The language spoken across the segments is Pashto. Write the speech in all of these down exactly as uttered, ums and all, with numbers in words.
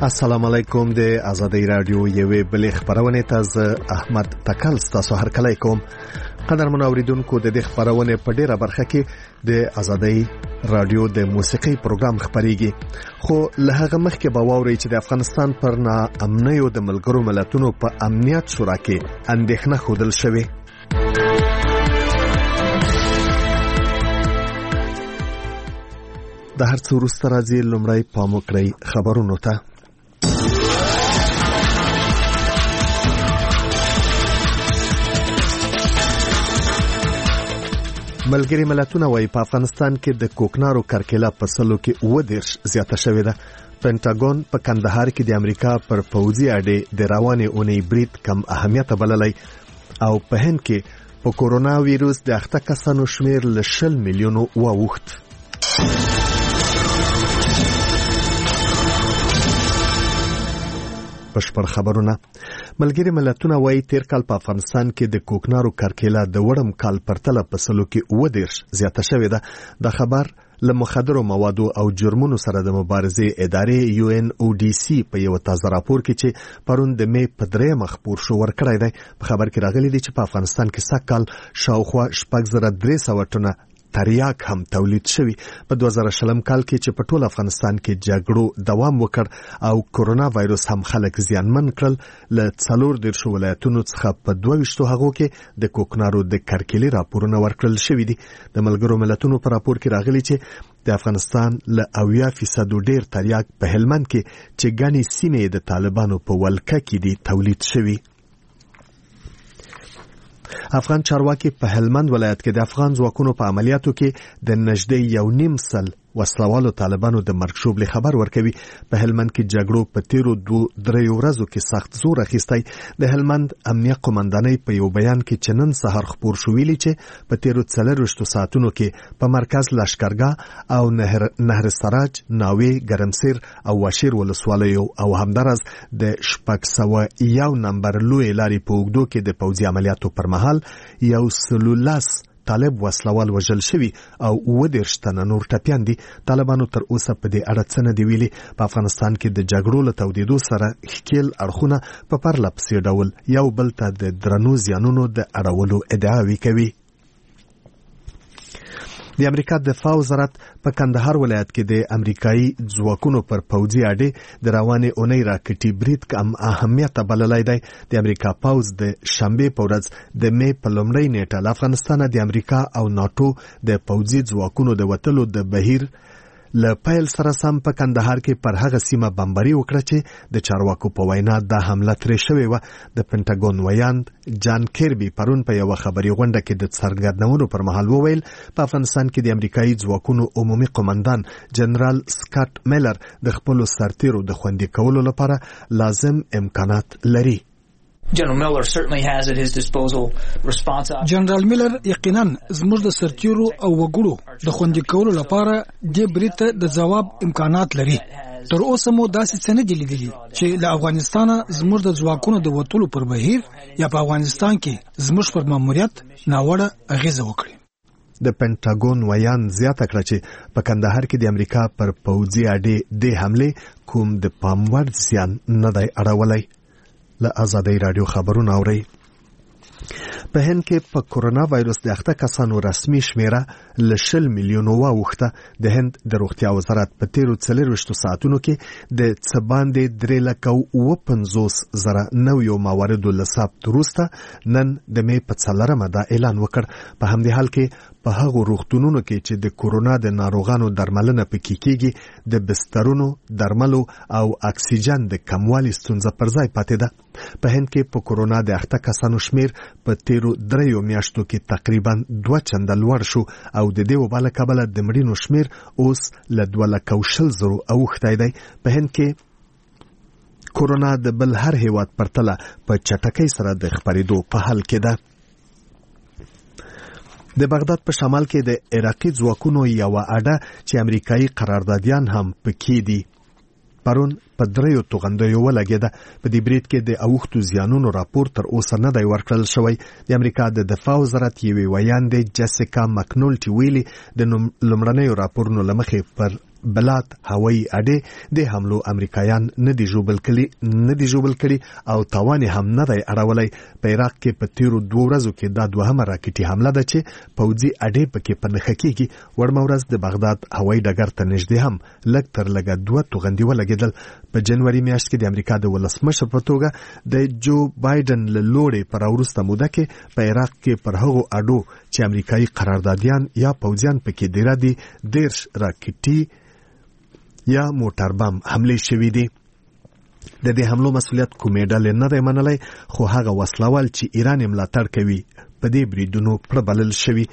السلام علیکم. د آزادۍ رادیو یوې بلې خبرونه تاسو احمد تکل تاسو هر کله کوم قدرمن اوریدونکو د دې خبرونه په ډیره برخه کې د آزادۍ رادیو د موسیقي پروګرام خبريږي، خو له هغه مخکې به واوري چې د افغانستان پر ناامنیو د ملګرو ملتونو په امنیت شورا کې اندېښنه خوده شوې. د هر څه وروسته راځي لومړی پام وکړئ خبرونو ته. ملګری ملتونه وايي په افغانستان کې د کوکنارو کرکیله په سلو کې اوه دیرش زیاته شوې ده. پینټاګون په کندهار کې د امریکا پر پوځي اډې د روانې اونۍ برید کم اهمیت بللی او په هند کې په کورونا وایروس د اخته کسانو شمیر له شل میلیونو واوښت. بشپړ خبرونه. ملګری ملتونه وايي تیر کال په افغانستان کې د کوکنارو کرکیله د وړم کال پرتله په سلو کې اوه دیرش زیاته شوې ده. د خبر له مخدرو موادو او جرمونو سره د مبارزې ادارې یو ان او ډي سي په یو تازه راپور کې چې پرون د مې په درې مخ پور شو ورکړی دی. په خبر کې راغلي دي چې په افغانستان کې سږ کال شاوخوا شپږ زره درې سوه ټنه تریاک هم تولید شوی. په دوه زره شلم کال کې چې په ټول افغانستان کې جګړو دوام وکړ او کورونا وایروس هم خلک زیانمن کړل، له څلور دیرشو ولایتونو څخه په دوه ویشتو هغو کې د کوکنارو د کرکیلې راپورونه ورکړل شوي دي. د ملګرو ملتونو په راپور کې راغلي چې د افغانستان له اویا فیصدو ډیر تریاک په هلمند کې چې ګڼې سیمې د طالبانو په ولکه کې دي تولید شوي. افغان چارواکي په هلمند ولایت کې د افغان ځواکونو په عملیاتو کې د نږدې یو نیم سل وسلوالو طالبانو د مرګ شوبلې خبر ورکوي. په هلمند کې جګړو په تیرو دو دریو ورځو کې سخت زور اخیستی. د هلمند امنیه قومندانۍ په یو بیان کې چې نن سهار خپور شو ویلي چې په تیرو څلرویشتو ساعتونو کې په مرکز لشکرګاه او نهر نهر سراج، ناوې، ګرمسیر او واشیر ولسوالیو او همدارس د شپږ سوه یو نمبر لوی لارې په اوږدو کې د پوځي عملیاتو پر مهال یو سلو لس طالب وسلوال وژل شوی او اوه دیرش تنه نور ټپیان دي. طالبانو تر اوسه په دې اړه څه نه دي ویلي. په افغانستان کې د جګړو له تودېدو سره ښکیل اړخونه په پرله پسې ډول یو بل ته د درنو زیانونو د اړولو ادعاوې کوي. د امریکا دفاع وزارت په کندهار ولایت کې د امریکایي ځواکونو پر پوځي اډې د روانې اونۍ راکټي برید کم اهمیت بللی دی. د امریکا پوځ د شنبې په ورځ د مې په لومړۍ نیټه له افغانستانه د امریکا او ناټو د پوځي ځواکونو د وتلو د بهیر له پیل سره سم په کندهار کې پر هغه سیمه بمباري وکړه چې د چارواکو په وینا دا حمله ترې شوې وه. د پینټاګون ویاند جان کیربي پرون په یوه خبري غونډه کې د څرګندونو پر مهال وویل په افغانستان کې د امریکایي ځواکونو عمومي قومندان جنرال سکاټ میلر د خپلو سرتیرو د خوندي کولو لپاره لازم امکانات لري. General Miller certainly has at his disposal response. جنرال میلر یقینا زموږ د سرتیرو او وګړو د خوندي کولو لپاره د بریته د جواب امکانات لري. تر اوسه مو داسې څه نه دي لیدلي چې له افغانستانه زموږ د ځواکونو د وتلو پر بهیر یا په افغانستان کې زموږ پر ماموریت ناوړه اغیزه وکړي. د پینټاګون ویان زیاته کړه چې په کندهار کې د امریکا پر پوځي اډې د حمله کوم د پام وړ زیان نه دی اړولی. له آزادۍ رادیو خبرونه اورئ. په هند کې په کورونا وایروس د اخته کسانو رسمي شمیره له شل میلیونو واوښته. د هند د روغتیا وزارت په تیرو څلرویشتو ساعتونو کې د څه باندې درې لکه اووه پنځوس زره نویو مواردو له ثبت وروسته نن د مې په څلورمه دا اعلان وکړ. په همدې حال کې په هغو روغتونونو کې چې د کورونا د ناروغانو درملنه پکې کېږي د بسترونو، درملو او اکسیجن د کموالي ستونزه پر ځای پاتې ده. په هند کې په کورونا د اخته کسانو شمیر په تیرو دریو میاشتو کې تقریبا دوه چنده لوړ شو او د دې وبا له کبله د مړینو شمیر اوس له دوه لکه او شل زرو اوښتی دی. په هند کې کورونا د بل هر هیواد پرتله په چټکۍ سره د خپرېدو په حال کې ده. د بغداد په شمال کې د عراقي ځواکونو یوه اډه چې امریکایي قراردادیان هم پکې دي پرون په دریو توغندیو ولګېده. په دې برید کې د اوښتو زیانونو راپور تر اوسه نه دی ورکړل شوی. د امریکا د دفاع وزارت یوې ویاندې جیسیکا مکنولټي ویلي د لومړنیو راپورونو له مخې پر بلات هوایي اډې د حملو امریکایان نه دي جوړ کړي نه دي جوړ کړي او تاوان هم نه دی اړولای. په عراق کې په تیرو دوه ورځو کې دا دوهمه راکټي حمله ده چې پوځي اډې پکې په نښه کېږي. وړمه ورځ د بغداد هوایي ډګر ته نږدې هم لږ تر لږه دوه توغندي ولګېدل. په جنوري میاشت کې د امریکا د ولسمشر په توګه د جو بایدن له لورې په راوروسته موده کې په عراق کې پر هغو اډو چې امریکایي قراردادیان یا پوځیان پکې دیره دي دیرش راکټي یا موټر بم حمله شوې دي. د دې حملو مسؤلیت کومې ډلې نه دی منلی، خو هغه وسلوال چې ایران یې ملاتړ کوي په دې بریدونو پربلل شوي.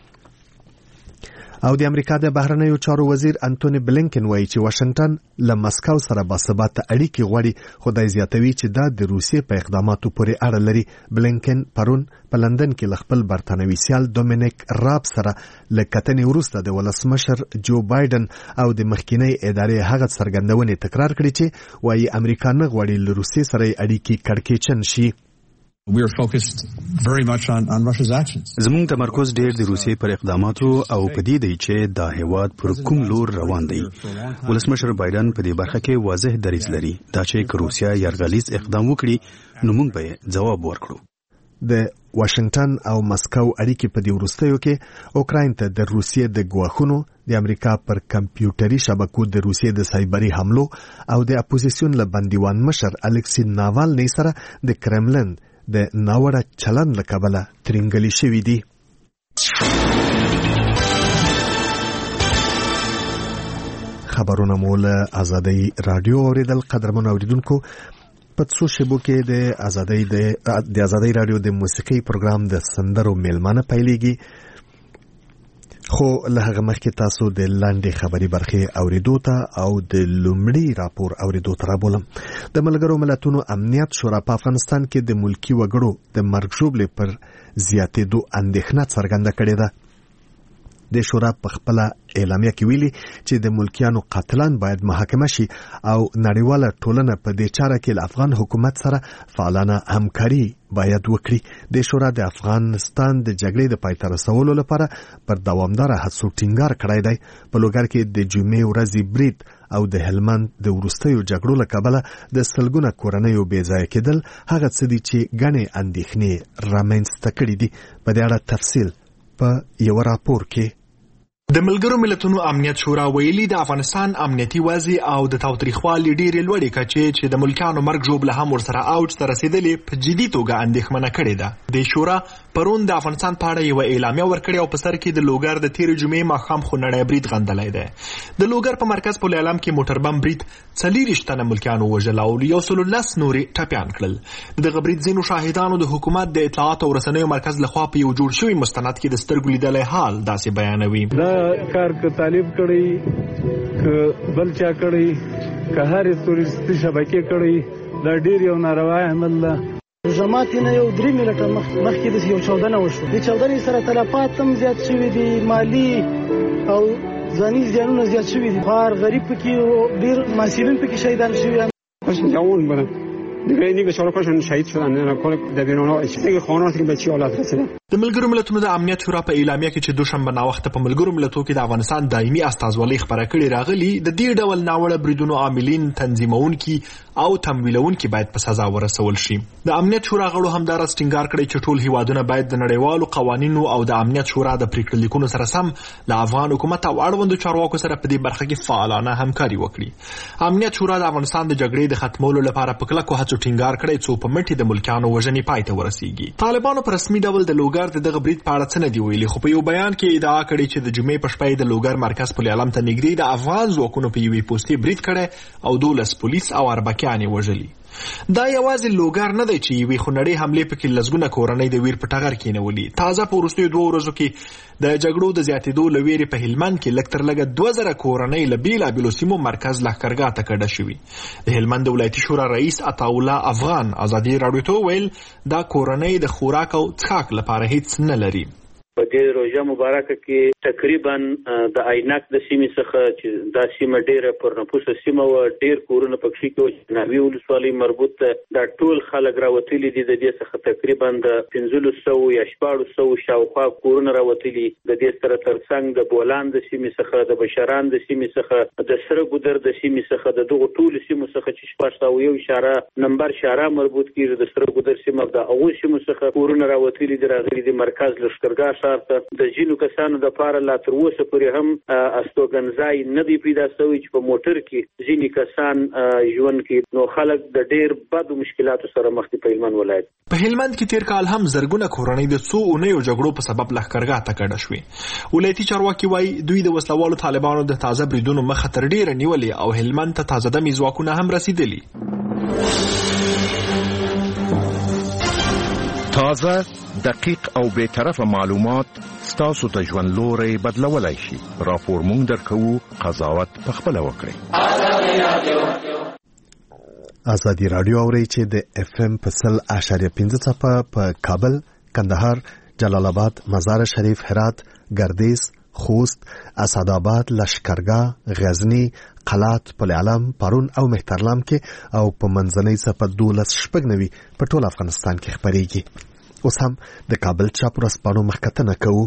او د امریکا د بهرنیو چارو وزیر انټونی بلینکن وایي چې واشنگټن له مسکو سره باثباته اړیکې غواړي، خو دی زیاتوي چې دا د روسیې په اقداماتو پورې اړه لري. بلینکن پرون په لندن کې له خپل برتانوي سیال دومینیک راب سره له کتنې وروسته د ولسمشر جو بایدن او د مخکینی ادارې هغه څرګندونې تکرار کړې چې وایي امریکا نه غواړي له روسیې سره اړیکې کړکېچن شي. We are focused very much on, on Russia's actions. زموږ تمرکز ډېر د روسیې پر اقداماتو او په دې دی چې دا هیواد پر کوم لور روان دی. ولسمشر بایدن په دې برخه کې واضح دریځ لري، دا چې که روسیا یرغلیز اقدام وکړي نو موږ به ځواب ورکړو. د واشنگټن او مسکو اړیکې په دې وروستیو کې اوکراین ته د روسیې د ګواښونو، د امریکا پر کمپیوټري شبکو د روسیې د سایبري حملو او د اپوزیسیون له بندیوان مشر الکسی ناوالنی سره د کرملن د ناوړه چلند له کبله ترینګلي شوي دي. خبرونه مو له ازادۍ راډیو اوریدل. قدرمن اوریدونکو، په څو شیبو کې د ازادۍ د ازادۍ راډیو د موسیقي پروګرام د سندرو میلمانه پیلېږي، خو له هغه مخکې تاسو د لاندې خبري برخې اوریدو ته او د لومړي راپور اوریدو ته رابولم. د ملګرو ملتونو امنیت شورا په افغانستان کې د ملکی وګړو د مرګ ژوبلې پر زیاتېدو اندېښنه څرګنده کړې ده. د شورا په خپله اعلامیه کې ویلي چې د ملکیانو قاتلان باید محاکمه شي او نړیواله ټولنه په دې چاره کې له افغان حکومت سره فعالانه همکاري باید وکړي. د شورا د افغانستان د جګړې د پای ته رسولو لپاره پر دوامداره هڅو ټینګار کړی دی. په لوګر کې د جمعې ورځې برید او د هلمند د وروستیو جګړو له کبله د سلګونه کورنیو بې ځایه کېدل هغه څه دي چې ګڼې اندېښنې رامنځته کړي دي. په دې اړه تفصیل په یو راپور کې. د ملګرو ملتونو امنیت شورا ویلي د افغانستان امنیتي وضع او د تاوتریخوالي ډېرې لوړې کچې چې د ملکانو مرګ ژوبله هم ورسره اوج ته رسېدلې په جدي توګه اندېښمنه کړې ده. د شورا پرون د افغانستان په اړه یوه اعلامیه ورکړې او په سر کې د لوګر د تېرې جمعې ماښام خونړی برید غندلی دی. د لوګر په مرکز پل علم کې موټر بم برید څلېرویشت تنه ملکیانو وژل او یو سل لس نورې ټپیان کړل. د دغه برید ځینو شاهدانو د حکومت د اطلاعاتو او رسنیو مرکز لخوا په یو جوړ شوي مستند کې د سترګو لیدلی حال داسې بیانوي. کار که طالب کړی که بل چا کړی که هرې تورستي شبکې کړی دا ډېر یو ناروا عمل ده. جماعت نه یو درې ملټه مخکې د یو چاودنه وشو، د چاودنې سره تلفات هم زیات شوي دي، مالی او ځاني زیانونه زیات شوي دي. بار غریب پکې ډېر محصلین پکې شهیدان شوي. جوان بودن دیگه دیگه چهارکاشون شهید شدن. نه کار دبیرانه دیگه خانواده که به چی حالت رسیدن. د ملګرو ملتونو د امنیت شورا په اعلامیه کې چې دوشنبه ناوخته په ملګرو ملتونو کې د افغانستان دایمي استازولۍ خبره کړې راغلي، د دې ډول ناوړه بریدونو عاملین، تنظیمونکي او تمویلونکي باید په سزا ورسول شي. د امنیت شورا غړو همداراز ټینګار کړی چې ټول هیوادونه باید د نړیوالو قوانینو او د امنیت شورا د پریکړې لیکونو سره سم له افغان حکومت او اړوندو چارواکو سره په دې برخه کې فعالانه همکاري وکړي. امنیت شورا د افغانستان د جګړې د ختمولو لپاره په کلکو هڅو ټینګار کړی څو په مټې د ملکیانو وژنې پای ته ورسیږي. طالبانو په رسمي ډول د لوګر د دغه برید په اړه څه نه دي ویلي، خو په یو بیان کې ادعا کړې چې د جمعې په شپه د لوګر مرکز پل علم ته نږدې د افغان ځواکونو په یوې پوستې برید کړی او دولس پولیس او اربکیان یې وژلي. دا یوازې لوګر نه دی چې یوې خونړۍ حملې پکې لسګونه کورنۍ د ویر په ټغر کېنولي. تازه په وروستیو دوو ورځو کې د جګړو د زیاتېدو له ویرې په هلمند کې لږ تر لږه دوه زره کورنۍ له بېلابېلو سیمو مرکز لښکرګاه ته کډه شوي. د هلمند د ولایتي شورا رئیس عطاالله افغان ازادي راډیو ته وویل دا کورنۍ د خوراک او څښاک لپاره هیڅ نه لري. په دې روژه مبارکه کې تقریبا د عینک د سیمې څخه چې دا سیمه ډیره پر نفوسه سیمه و ډیر کورونه پکې کې ناوی ولسوالۍ مربوط دا ټول خلک راوتلي دي د دې څخه تقریبا د پنځلس سوه یا شپاړس سوه شاوخوا کورونه راوتلي د دې سره ترڅنګ د بولان د سیمې څخه د بشران د سیمې څخه د سره ګودر د سیمې څخه د دغه ټول سیمو څخه چې شپږ سوه یو اشاره نمبر شاره مربوط کیږي د سره ګودر سیمه د هغو سیمو څخه کورونه راوتلي دي راغلي د مرکز لښکرګاه ښار ته د ځینو کسانو دپاره لا تر اوسه پورې هم استوګنځای نه دی پیدا شوی چې په موټر کې ځینې کسان ژوند کوي نو خلک د ډېر بدو مشکلاتو سره مخ دي په هلمند ولایت. په هلمند کې تیر کال هم زرګونه کورنۍ د څو اونیو جګړو په سبب لښکرګاه ته کډه شوې. ولایتي چارواکي وایي دوی د وسلوالو طالبانو د تازه بریدونو مخه تر ډېره نیولې او هلمند ته تازه دمي ځواکونه هم رسیدلي. تازه، دقیق او بی‌طرفه معلومات ستاسو ته ژوند لوري بدلولای شي. راپور مونږ درکوو، قضاوت پخپله وکړئ. ازادي رادیو اوري چې د اف ام په سل اشاریه پنځه څپه په کابل، کندهار، جلال آباد، مزار شریف، هرات، گردیز، خوست، اسداباد، لشکرګاه، غزنی، قلات، پل علم، پرون او مهترلام کې او په منځنۍ څپه دولس شپږ نوي په ټول افغانستان کې خپرېږي. اوس هم د کابل چاپ ورځپاڼو مخکتنه کوو.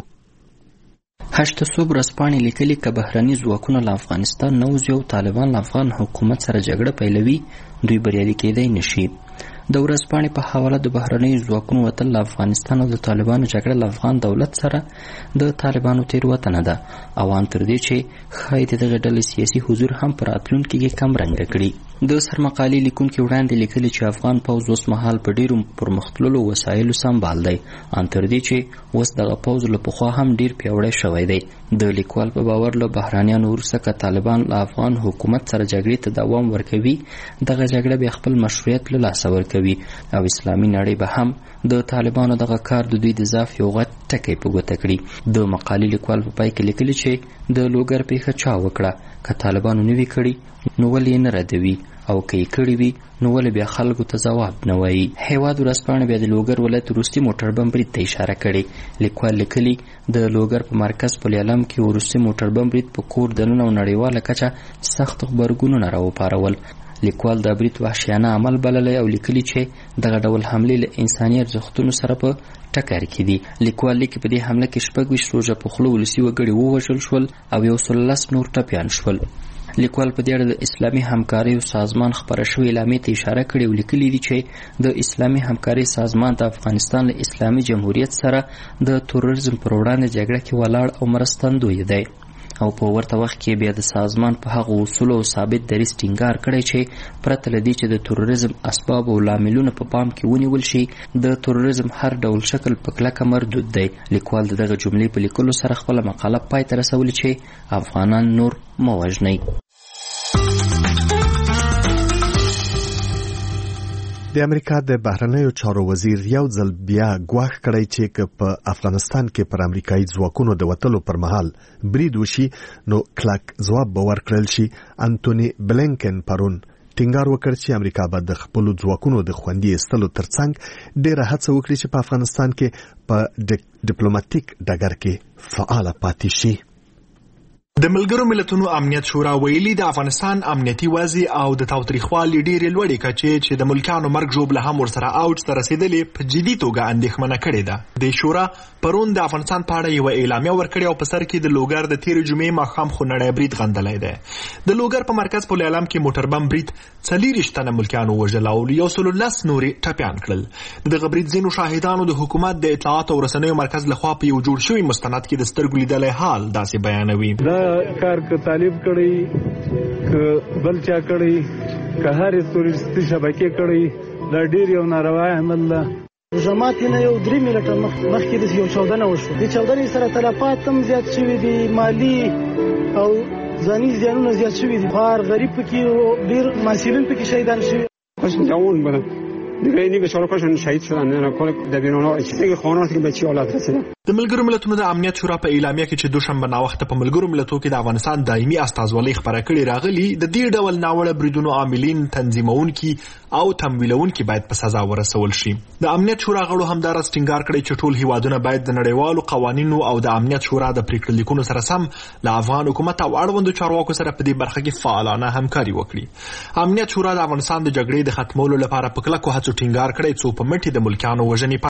هشت صبح ورځپاڼې لیکلي که بهرني ځواکونه له افغانستان نه وځي او طالبان له افغان حکومت سره جګړه پیلوي دوی بریالي کېدی نشي. د ورځپاڼې په حواله د بهرنیو ځواکونو وتل له افغانستان او د طالبانو جګړه له افغان دولت سره د طالبانو تېروتنه ده او ان تر دې چې ښایي د دغه ډلې سیاسي حضور هم په راتلونکي کې کم رنګه کړي. د سرمقالې لیکونکي وړاندې لیکلي چې افغان پوځ اوس مهال په ډېرو پرمختللو وسایلو سمبال دی، ان تر دې چې اوس دغه پوځ له پخوا هم ډېر پیاوړی شوی دی. د لیکوال په باور له بهرانیانو وروسته که طالبان له افغان حکومت سره جګړې ته دوام ورکوي دغه جګړه بیا خپل مشروعیت له لاسه ورکوي او اسلامي نړۍ به هم د طالبانو دغه کار د دوی د ضعف یو غټ ټکی په ګوته کړي. د مقالې لیکوال په پای کې لیکلي چې د لوګر پیښه چا وکړه، که طالبانو نه وي کړي نو ولې یې نه ردوي او که یې کړي وي نو ولې بیا خلکو ته ځواب نه وایي. هیواد ورځپاڼه بیا د لوګر ولایت وروستي موټر بم برید ته اشاره کړې. لیکوال لیکلي د لوګر په مرکز پل علم کې وروستي موټر بم برید په کور دننه او نړیواله کچه سخت غبرګونونه راوپارول. لیکوال د برید وحشیانه عمل بللی او لیکلي چې دغه ډول حملې له انساني ارزښتونو سره په ټکر کې دي. لیکوال لیکي په دې حمله کې شپږ ویشت روژه په خوله ولسي وګړي ووژل شول او یو سل لس نور ټپیان شول. لیکوال په دې اړه د اسلامي همکارۍ سازمان خپره شوې اعلامیې ته اشاره کړې او لیکلي دي چې د اسلامي همکارۍ سازمان د افغانستان له اسلامي جمهوریت سره د تروریزم پر وړاندې جګړه کې ولاړ او مرستندوی دی او په ورته وخت کې بیا د سازمان په هغو اصولو او ثابت دریځ ټینګار کړی چې پرته له دې چې د تروریزم اسباب او لاملونه په پام کې ونیول شي د تروریزم هر ډول شکل په کلکه مردود دی. لیکوال د دغه جملې په لیکلو سره خپله مقاله پای ته رسولې چې افغانان نور مه وژنئ. د امریکا د بهرنیو چارو وزیر یو ځل بیا ګواښ کړی چې که په افغانستان کې پر امریکایي ځواکونو د وتلو پر مهال برید وشي نو کلک ځواب به ورکړل شي. انټوني بلینکن پرون ټینګار وکړ چې امریکا به د خپلو ځواکونو د خوندي ایستلو ترڅنګ ډېره هڅه وکړي چې په افغانستان کې په ډیپلوماټیک ډګر کې فعاله پاتې شي. د ملګرو ملتونو امنیت شورا ویلي د افغانستان امنیتي وضع او د تاوتریخوالي ډېرې لوړې کچې چې د ملکیانو مرګ ژوبله هم ورسره اوج ته رسېدلې په جدي توګه اندېښمنه کړې ده. د شورا پرون د افغانستان په اړه یوه اعلامیه ورکړې او په سر کې د لوګر د تېرې جمعې ماښام خونړی برید غندلی دی. د لوګر په مرکز پل علم کې موټر بم برید څلېرویشت تنه ملکیانو وژل او یو سل لس نورې ټپیان کړل. د دغه برید ځینو شاهدانو د حکومت د اطلاعاتو او رسنیو مرکز لخوا په یو جوړ شوي مستند کې د سترګو لیدلی حال داسې بیانوي. کار که طالب کړی که بل چا کړی که هرې تورستي شبکې کړی دا ډېر یو ناروا عمل ده. روژه ماتې نه یو درې میلټه مخکې داسې یو چاودنه وشوه. دې چاودنې سره تلفات هم زیات شوي دي، مالي او ځاني زیانونه زیات شوي دي. هر غریب پکې ډېر محصلین پکې شهیدان شوي. جوان بودن دیگه اینی به چهار پاشون شهید شدن. کل دبیران ها خانواتی که به چی حالت رسیدن. د ملګرو ملتونو د امنیت شورا په اعلامیه کې چې دوشنبه ناوخته په ملګرو ملتونو کې د افغانستان دایمي استازولۍ خبره کړې راغلي د دې ډول ناوړه بریدونو عاملین تنظیمونکي او تمویلونکي باید په سزا ورسول شي. د امنیت شورا غړو همدارس ټینګار کړی چې ټول هیوادونه باید د نړیوالو قوانینو او د امنیت شورا د پریکړې لیکونو سره سم له افغان حکومت او اړوندو چارواکو سره په دې برخه کې فعالانه همکاري وکړي. امنیت شورا د افغانستان د جګړې د ختمولو لپاره په کلکو هڅو ټینګار کړی څو په مټې د ملکیانو وژنې